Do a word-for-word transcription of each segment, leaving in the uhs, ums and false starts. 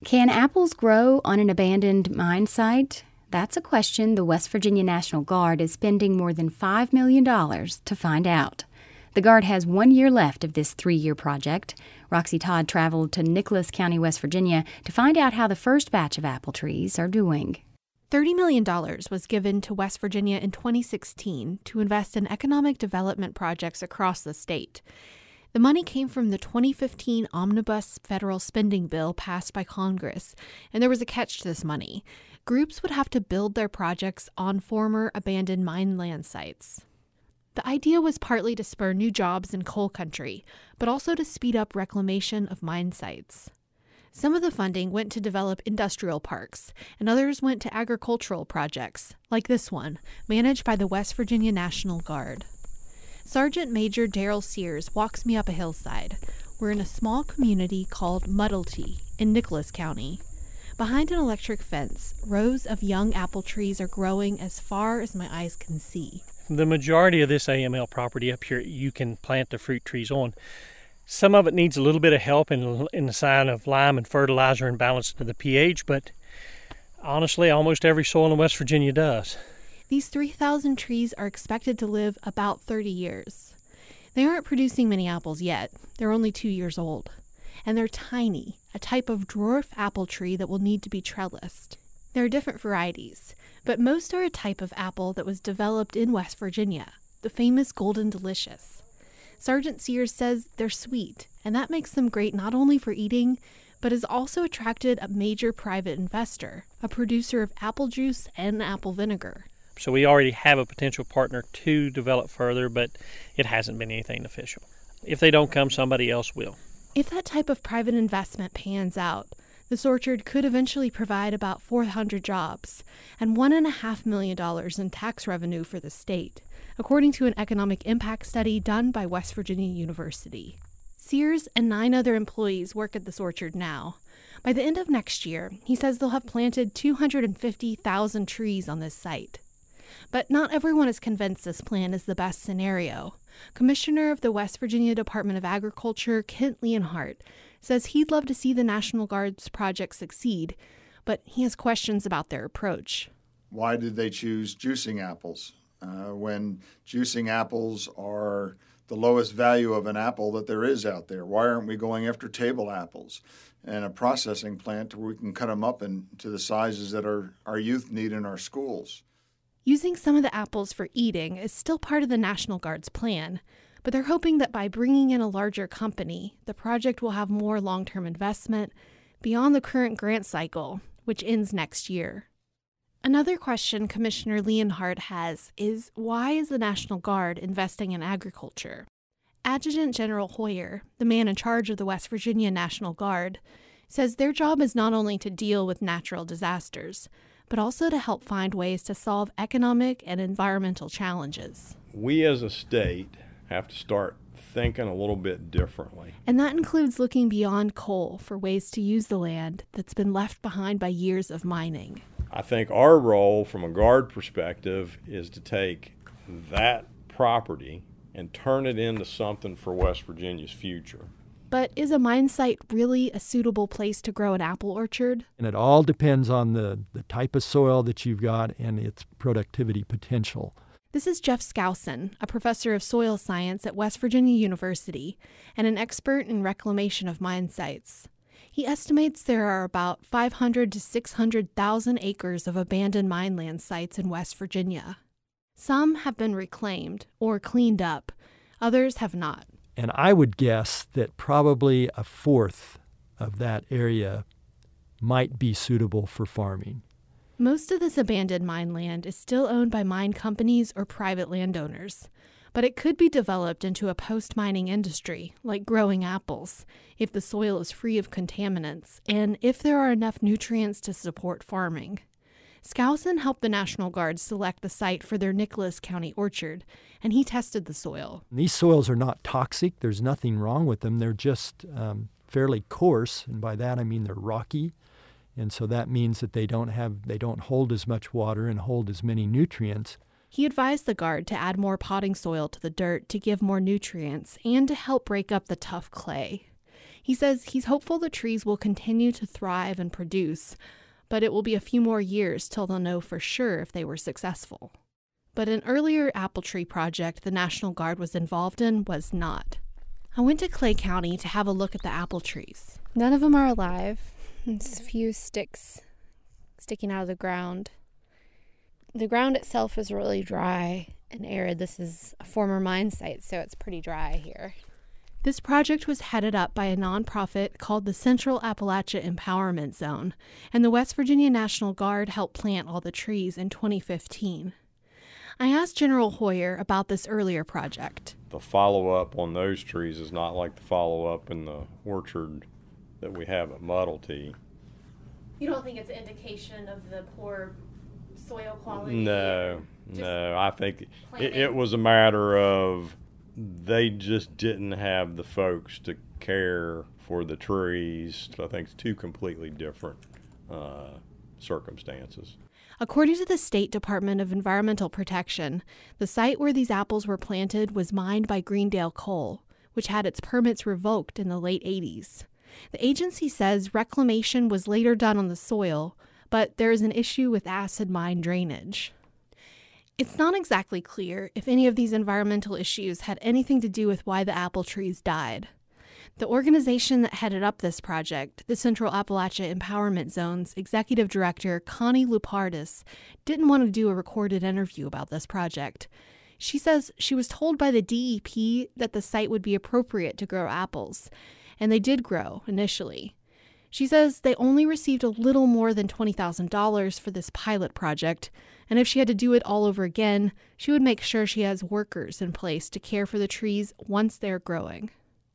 Can apples grow on an abandoned mine site? That's a question the West Virginia National Guard is spending more than five million dollars to find out. The Guard has one year left of this three-year project. Roxy Todd traveled to Nicholas County, West Virginia, to find out how the first batch of apple trees are doing. thirty million dollars was given to West Virginia in twenty sixteen to invest in economic development projects across the state. The money came from the twenty fifteen Omnibus Federal Spending Bill passed by Congress, and there was a catch to this money. Groups would have to build their projects on former abandoned mine land sites. The idea was partly to spur new jobs in coal country, but also to speed up reclamation of mine sites. Some of the funding went to develop industrial parks, and others went to agricultural projects, like this one, managed by the West Virginia National Guard. Sergeant Major Daryl Sears walks me up a hillside. We're in a small community called Muddlety in Nicholas County. Behind an electric fence, rows of young apple trees are growing as far as my eyes can see. The majority of this A M L property up here, you can plant the fruit trees on. Some of it needs a little bit of help in, in the sign of lime and fertilizer and balance to the pH, but honestly, almost every soil in West Virginia does. These three thousand trees are expected to live about thirty years. They aren't producing many apples yet. They're only two years old. And they're tiny, a type of dwarf apple tree that will need to be trellised. There are different varieties, but most are a type of apple that was developed in West Virginia, the famous Golden Delicious. Sergeant Sears says they're sweet, and that makes them great not only for eating, but has also attracted a major private investor, a producer of apple juice and apple vinegar. So we already have a potential partner to develop further, but it hasn't been anything official. If they don't come, somebody else will. If that type of private investment pans out, this orchard could eventually provide about four hundred jobs and one point five million dollars in tax revenue for the state, according to an economic impact study done by West Virginia University. Sears and nine other employees work at this orchard now. By the end of next year, he says they'll have planted two hundred fifty thousand trees on this site. But not everyone is convinced this plan is the best scenario. Commissioner of the West Virginia Department of Agriculture, Kent Leonhardt, says he'd love to see the National Guard's project succeed, but he has questions about their approach. Why did they choose juicing apples? Uh, when juicing apples are the lowest value of an apple that there is out there. Why aren't we going after table apples and a processing plant where we can cut them up into the sizes that our, our youth need in our schools? Using some of the apples for eating is still part of the National Guard's plan, but they're hoping that by bringing in a larger company, the project will have more long-term investment beyond the current grant cycle, which ends next year. Another question Commissioner Leonhardt has is, why is the National Guard investing in agriculture? Adjutant General Hoyer, the man in charge of the West Virginia National Guard, says their job is not only to deal with natural disasters, but also to help find ways to solve economic and environmental challenges. We as a state have to start thinking a little bit differently. And that includes looking beyond coal for ways to use the land that's been left behind by years of mining. I think our role from a Guard perspective is to take that property and turn it into something for West Virginia's future. But is a mine site really a suitable place to grow an apple orchard? And it all depends on the, the type of soil that you've got and its productivity potential. This is Jeff Skousen, a professor of soil science at West Virginia University and an expert in reclamation of mine sites. He estimates there are about five hundred to six hundred thousand acres of abandoned mine land sites in West Virginia. Some have been reclaimed or cleaned up, others have not. And I would guess that probably a fourth of that area might be suitable for farming. Most of this abandoned mine land is still owned by mine companies or private landowners, but it could be developed into a post-mining industry, like growing apples, if the soil is free of contaminants and if there are enough nutrients to support farming. Skousen helped the National Guard select the site for their Nicholas County orchard, and he tested the soil. These soils are not toxic. There's nothing wrong with them. They're just um, fairly coarse, and by that I mean they're rocky. And so that means that they don't have, they don't hold as much water and hold as many nutrients. He advised the Guard to add more potting soil to the dirt to give more nutrients and to help break up the tough clay. He says he's hopeful the trees will continue to thrive and produce, but it will be a few more years till they'll know for sure if they were successful. But an earlier apple tree project the National Guard was involved in was not. I went to Clay County to have a look at the apple trees. None of them are alive. There's a few sticks sticking out of the ground. The ground itself is really dry and arid. This is a former mine site, so it's pretty dry here. This project was headed up by a nonprofit called the Central Appalachia Empowerment Zone, and the West Virginia National Guard helped plant all the trees in twenty fifteen. I asked General Hoyer about this earlier project. The follow-up on those trees is not like the follow-up in the orchard that we have at Muddletee. You don't think it's an indication of the poor soil quality? No, no. I think it, it was a matter of they just didn't have the folks to care for the trees. I think it's two completely different uh, circumstances. According to the State Department of Environmental Protection, the site where these apples were planted was mined by Greendale Coal, which had its permits revoked in the late eighties. The agency says reclamation was later done on the soil, but there is an issue with acid mine drainage. It's not exactly clear if any of these environmental issues had anything to do with why the apple trees died. The organization that headed up this project, the Central Appalachia Empowerment Zone's executive director, Connie Lupardis, didn't want to do a recorded interview about this project. She says she was told by the D E P that the site would be appropriate to grow apples, and they did grow initially. She says they only received a little more than twenty thousand dollars for this pilot project, and if she had to do it all over again, she would make sure she has workers in place to care for the trees once they're growing.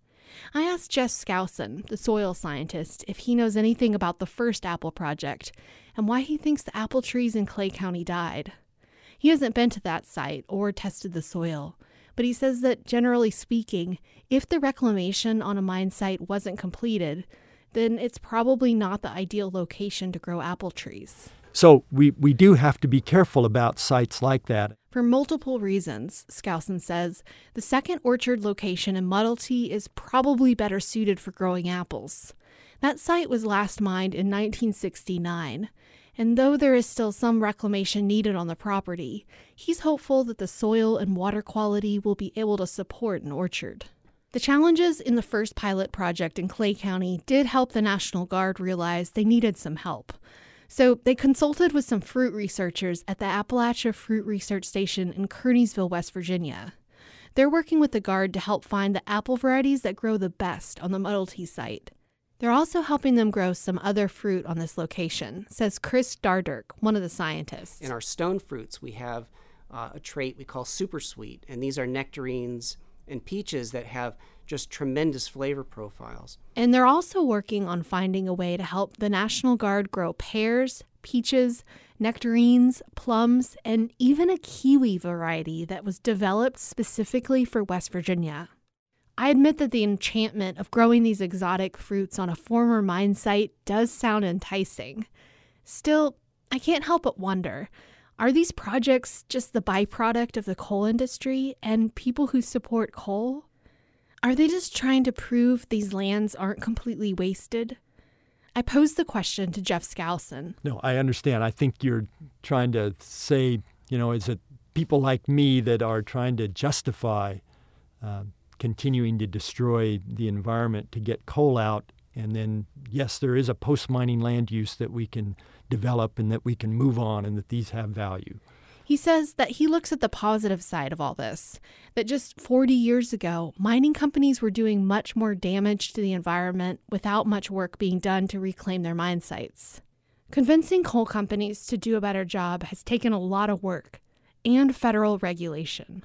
I asked Jeff Skousen, the soil scientist, if he knows anything about the first apple project and why he thinks the apple trees in Clay County died. He hasn't been to that site or tested the soil, but he says that, generally speaking, if the reclamation on a mine site wasn't completed, then it's probably not the ideal location to grow apple trees. So we, we do have to be careful about sites like that. For multiple reasons, Skousen says, the second orchard location in Muddletee is probably better suited for growing apples. That site was last mined in nineteen sixty-nine, and though there is still some reclamation needed on the property, he's hopeful that the soil and water quality will be able to support an orchard. The challenges in the first pilot project in Clay County did help the National Guard realize they needed some help. So they consulted with some fruit researchers at the Appalachia Fruit Research Station in Kearneysville, West Virginia. They're working with the Guard to help find the apple varieties that grow the best on the Muddletee site. They're also helping them grow some other fruit on this location, says Chris Dardirk, one of the scientists. In our stone fruits, we have uh, a trait we call super sweet, and these are nectarines and peaches that have just tremendous flavor profiles. And they're also working on finding a way to help the National Guard grow pears, peaches, nectarines, plums, and even a kiwi variety that was developed specifically for West Virginia. I admit that the enchantment of growing these exotic fruits on a former mine site does sound enticing. Still, I can't help but wonder, are these projects just the byproduct of the coal industry and people who support coal? Are they just trying to prove these lands aren't completely wasted? I posed the question to Jeff Skousen. No, I understand. I think you're trying to say, you know, is it people like me that are trying to justify uh, continuing to destroy the environment to get coal out? And then, yes, there is a post-mining land use that we can develop and that we can move on and that these have value. He says that he looks at the positive side of all this, that just forty years ago, mining companies were doing much more damage to the environment without much work being done to reclaim their mine sites. Convincing coal companies to do a better job has taken a lot of work and federal regulation.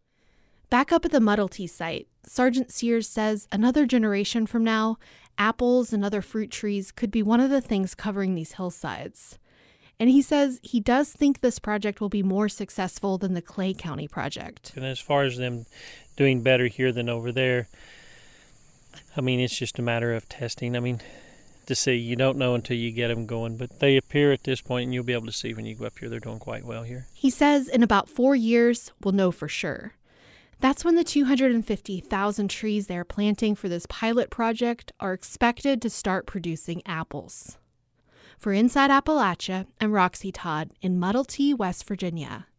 Back up at the Muddletee site, Sergeant Sears says another generation from now, apples and other fruit trees could be one of the things covering these hillsides. And he says he does think this project will be more successful than the Clay County project. And as far as them doing better here than over there, I mean, it's just a matter of testing. I mean, to see, you don't know until you get them going, but they appear at this point, and you'll be able to see when you go up here, they're doing quite well here. He says in about four years, we'll know for sure. That's when the two hundred fifty thousand trees they're planting for this pilot project are expected to start producing apples. For Inside Appalachia, I'm Roxy Todd in Muddle T, West Virginia.